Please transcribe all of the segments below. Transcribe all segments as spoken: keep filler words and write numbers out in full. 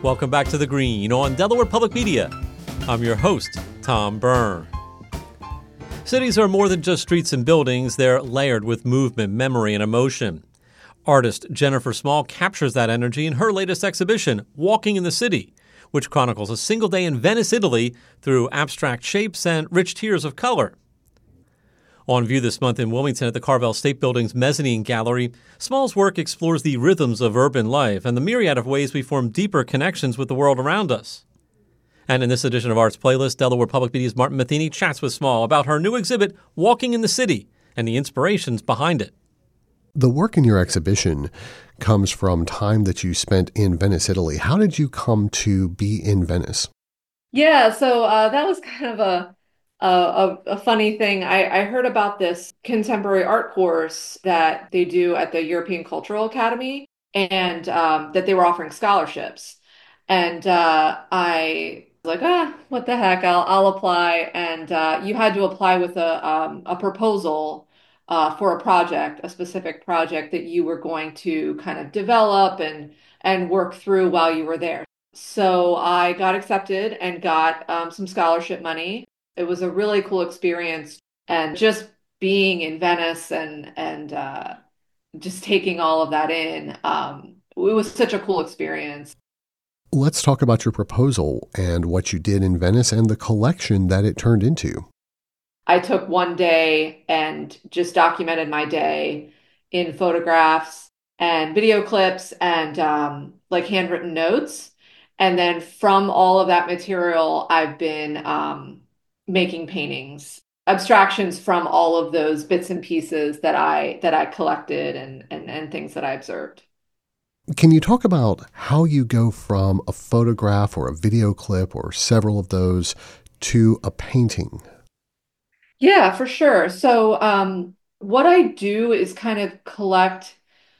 Welcome back to The Green on Delaware Public Media. I'm your host, Tom Byrne. Cities are more than just streets and buildings. They're layered with movement, memory, and emotion. Artist Jennifer Small captures that energy in her latest exhibition, Walking in the City, which chronicles a single day in Venice, Italy, through abstract shapes and rich tiers of color. On view this month in Wilmington at the Carvel State Building's Mezzanine Gallery, Small's work explores the rhythms of urban life and the myriad of ways we form deeper connections with the world around us. And in this edition of Arts Playlist, Delaware Public Media's Martin Matheny chats with Small about her new exhibit, Walking in the City, and the inspirations behind it. The work in your exhibition comes from time that you spent in Venice, Italy. How did you come to be in Venice? Yeah, so uh, that was kind of a a, a funny thing. I, I heard about this contemporary art course that they do at the European Cultural Academy, and um, that they were offering scholarships. And uh, I was like, ah, what the heck? I'll I'll apply. And uh, you had to apply with a um, a proposal uh, for a project, a specific project that you were going to kind of develop and and work through while you were there. So I got accepted and got um, some scholarship money. It was a really cool experience, and just being in Venice and and uh, just taking all of that in. Um, it was such a cool experience. Let's talk about your proposal and what you did in Venice and the collection that it turned into. I took one day and just documented my day in photographs and video clips and um, like handwritten notes. And then from all of that material, I've been um, making paintings, abstractions from all of those bits and pieces that I that I collected and and, and things that I observed. Can you talk about how you go from a photograph or a video clip or several of those to a painting? Yeah, for sure. So um, what I do is kind of collect,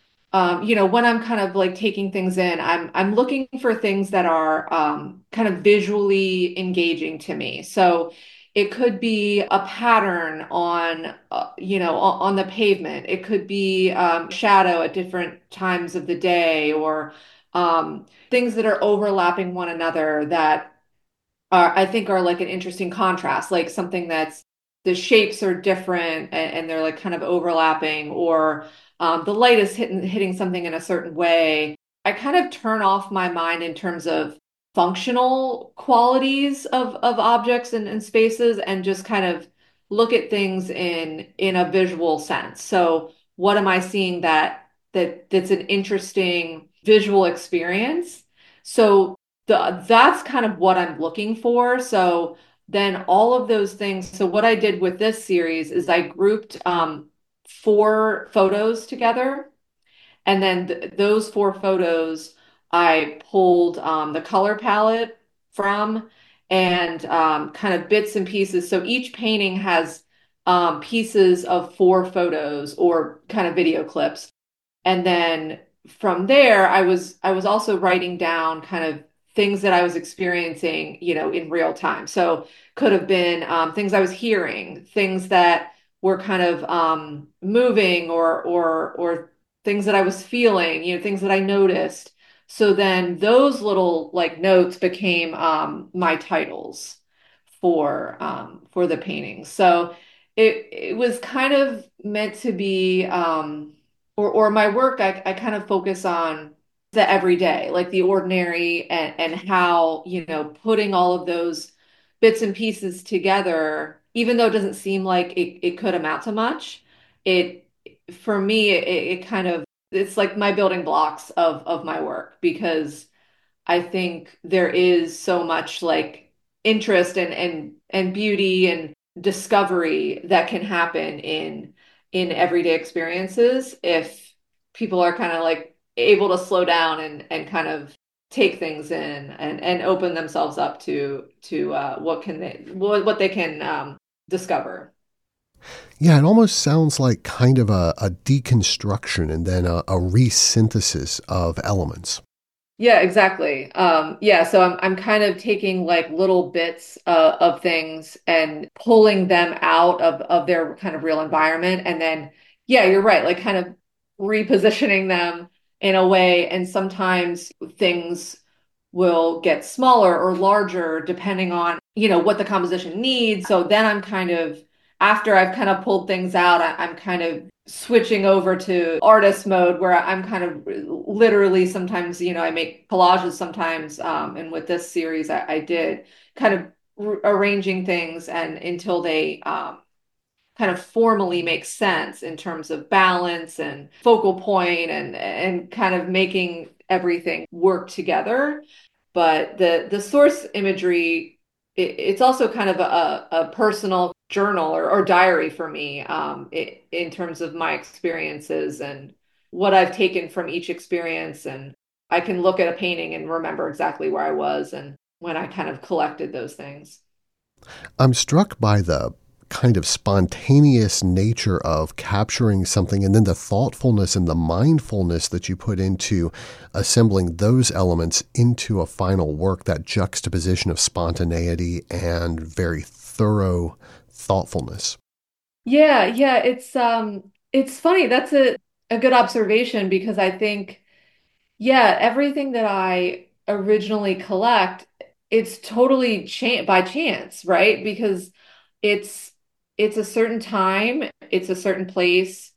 um, you know, when I'm kind of like taking things in, I'm I'm looking for things that are um, kind of visually engaging to me. So it could be a pattern on, uh, you know, on, on the pavement. It could be um, shadow at different times of the day, or um, things that are overlapping one another that are, I think, are like an interesting contrast, like something that's the shapes are different and, and they're like kind of overlapping, or um, the light is hitting hitting something in a certain way. I kind of turn off my mind in terms of functional qualities of of objects and, and spaces, and just kind of look at things in in a visual sense. So what am I seeing that that that's an interesting visual experience? So the, that's kind of what I'm looking for. So then all of those things. So what I did with this series is I grouped um, four photos together, and then th those four photos I pulled um, the color palette from, and um, kind of bits and pieces. So each painting has um, pieces of four photos or kind of video clips. And then from there, I was I was also writing down kind of things that I was experiencing, you know, in real time. So could have been um, things I was hearing, things that were kind of um, moving, or or or things that I was feeling, you know, things that I noticed. So then those little like notes became um, my titles for um, for the paintings. So it it was kind of meant to be, um, or or my work. I I kind of focus on the everyday, like the ordinary, and and how, you know, putting all of those bits and pieces together, even though it doesn't seem like it, it could amount to much, it for me it, it kind of, it's like my building blocks of of my work, because I think there is so much like interest and and and beauty and discovery that can happen in in everyday experiences if people are kind of like able to slow down and and kind of take things in and and open themselves up to to uh, what can they what what they can um, discover. Yeah, it almost sounds like kind of a, a deconstruction and then a, a resynthesis of elements. Yeah, exactly. Um, yeah, so I'm I'm kind of taking like little bits uh, of things and pulling them out of of their kind of real environment, and then yeah, you're right, like kind of repositioning them in a way. And sometimes things will get smaller or larger depending on, you know, what the composition needs. So then I'm kind of, after I've kind of pulled things out, I, I'm kind of switching over to artist mode where I'm kind of literally sometimes, you know, I make collages sometimes. Um, and with this series, I, I did kind of r- arranging things and until they um, kind of formally make sense in terms of balance and focal point and and kind of making everything work together. But the the source imagery, it, it's also kind of a, a personal journal or, or diary for me, um, it, in terms of my experiences and what I've taken from each experience. And I can look at a painting and remember exactly where I was and when I kind of collected those things. I'm struck by the kind of spontaneous nature of capturing something and then the thoughtfulness and the mindfulness that you put into assembling those elements into a final work, that juxtaposition of spontaneity and very thorough thoughtfulness. Yeah, yeah, it's um it's funny. That's a a good observation because I think, yeah, everything that I originally collect, it's totally cha by chance, right? Because it's it's a certain time, it's a certain place,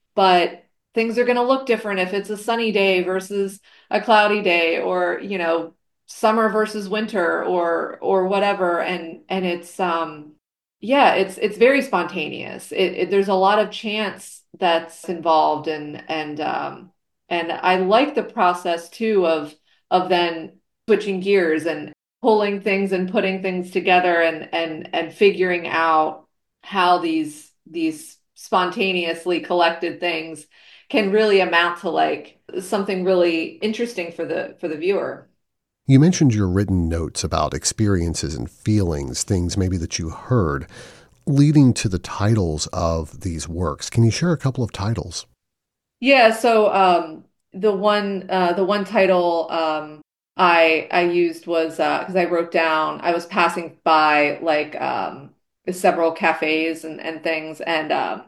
but things are going to look different if it's a sunny day versus a cloudy day, or, you know, summer versus winter, or or whatever. And and it's um yeah, it's it's very spontaneous. It, it there's a lot of chance that's involved, and and um and I like the process too of of then switching gears and pulling things and putting things together and and and figuring out how these these spontaneously collected things can really amount to like something really interesting for the for the viewer. You mentioned your written notes about experiences and feelings, things maybe that you heard, leading to the titles of these works. Can you share a couple of titles? Yeah, so um the one uh the one title um I I used was uh because I wrote down, I was passing by like um several cafes and and things, and um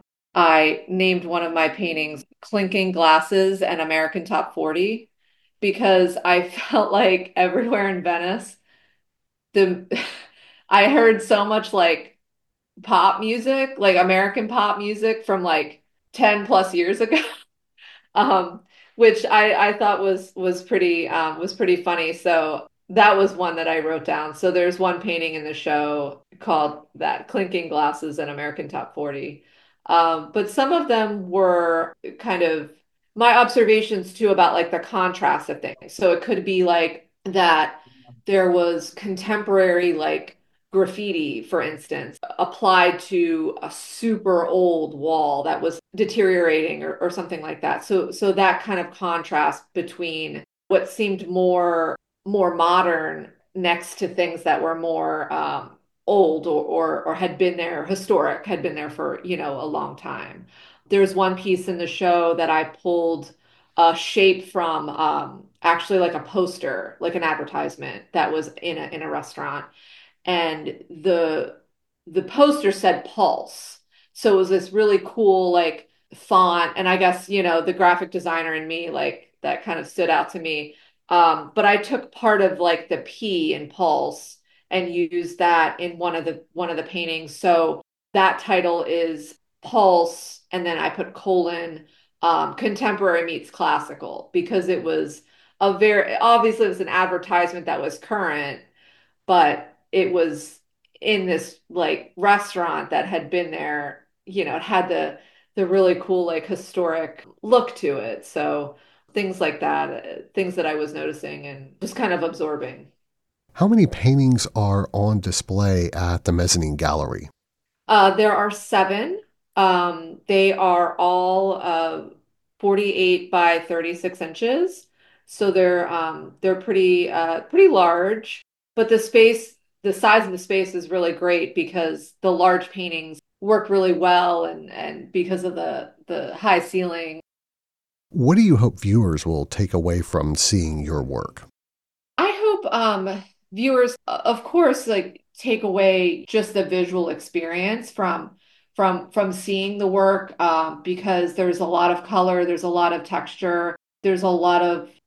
I named one of my paintings Clinking Glasses and American Top forty because I felt like everywhere in Venice the I heard so much like pop music, like American pop music from like ten plus years ago. um, which I I thought was was pretty um, was pretty funny. So that was one that I wrote down. So there's one painting in the show called that, Clinking Glasses and American Top forty. Um, but some of them were kind of my observations too about like the contrast of things. So it could be like that there was contemporary like graffiti, for instance, applied to a super old wall that was deteriorating, or, or something like that. So so that kind of contrast between what seemed more more modern next to things that were more um, old, or, or or had been there, historic, had been there for, you know, a long time. There's one piece in the show that I pulled a shape from, um, actually like a poster, like an advertisement that was in a in a restaurant, and the the poster said Pulse. So it was this really cool like font, and I guess, you know, the graphic designer in me, like that kind of stood out to me. Um, but I took part of like the P in Pulse and used that in one of the one of the paintings. So that title is Pulse, and then I put colon, um, contemporary meets classical, because it was a very, obviously it was an advertisement that was current, but it was in this like restaurant that had been there, you know, it had the the really cool like historic look to it. So things like that, uh, things that I was noticing and just kind of absorbing. How many paintings are on display at the Mezzanine Gallery? Uh, there are seven. Um, they are all uh, forty-eight by thirty-six inches. So they're um, they're pretty uh, pretty large, but the space, the size of the space is really great because the large paintings work really well, and and because of the the high ceiling. What do you hope viewers will take away from seeing your work? I hope um, viewers, of course, like take away just the visual experience from from from seeing the work, um, because there's a lot of color, there's a lot of texture, there's a lot of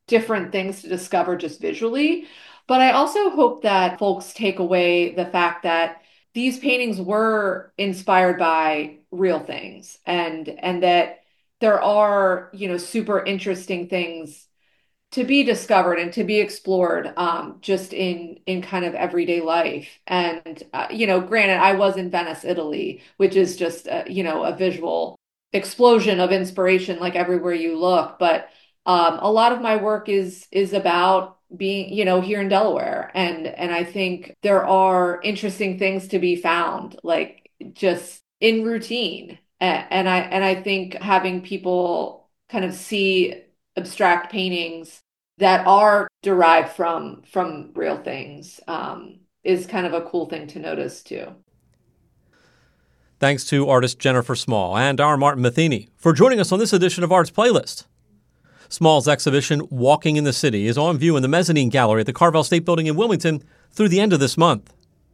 different things to discover just visually. But I also hope that folks take away the fact that these paintings were inspired by real things and and that there are, you know, super interesting things to be discovered and to be explored um, just in in kind of everyday life. And uh, you know, granted, I was in Venice, Italy, which is just uh, you know, a visual explosion of inspiration like everywhere you look. But um, a lot of my work is is about being, you know, here in Delaware, and and I think there are interesting things to be found, like just in routine. A- And I and I think having people kind of see abstract paintings that are derived from from real things um, is kind of a cool thing to notice too. Thanks to artist Jennifer Small and our Martin Matheny for joining us on this edition of Arts Playlist. Small's exhibition, Walking in the City, is on view in the Mezzanine Gallery at the Carvel State Building in Wilmington through the end of this month.